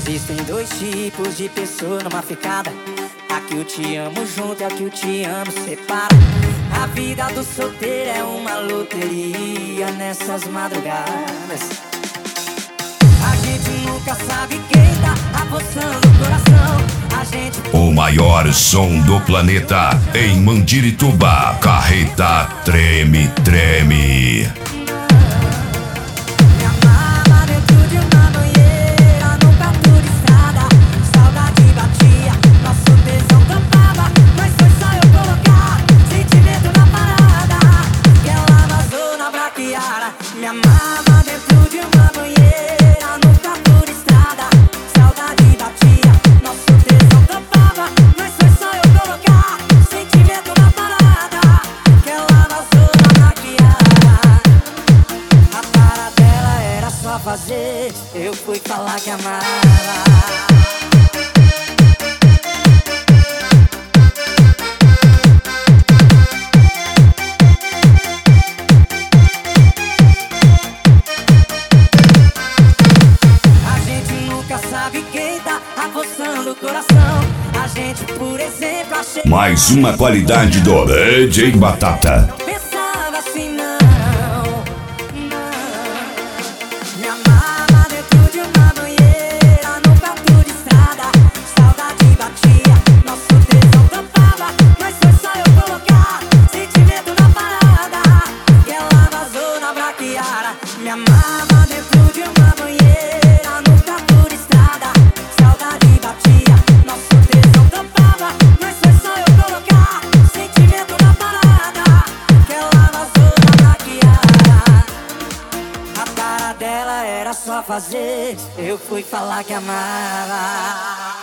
Existem dois tipos de pessoa numa ficada: a que eu te amo junto e a que eu te amo separa. A vida do solteiro é uma loteria nessas madrugadas. A gente nunca sabe quem tá apostando o coração. O maior som do planeta em Mandirituba. Carreta treme, treme. Me amava dentro de uma banheira, num prato de estrada. Saudade batia, nosso tesão tampava. Mas foi só eu colocar sentimento na parada que ela vazou na braquiara. Me amava dentro de uma banheira, num prato de estrada. Saudade batia, nosso tesão tampava. Mas foi só eu colocar sentimento na parada que ela vazou na braquiara. A cara dela era só fazer, eu fui falar que amava. Sabe quem tá apostando o coração? A gente, por exemplo, achei Mais uma qualidade do DJ Batata. não pensava assim, não, não. Me amava dentro de uma banheira, num prato de estrada. Saudade batia, nosso tesão tampava. Mas foi só eu colocar sentimento na parada que ela vazou na braquiara. Me amava dentro de uma banheira, num prato de estrada. Saudade batia, nosso tesão tampava. Mas foi só eu colocar sentimento na parada que ela vazou na braquiara. A cara dela era só fazer, eu fui falar que amava.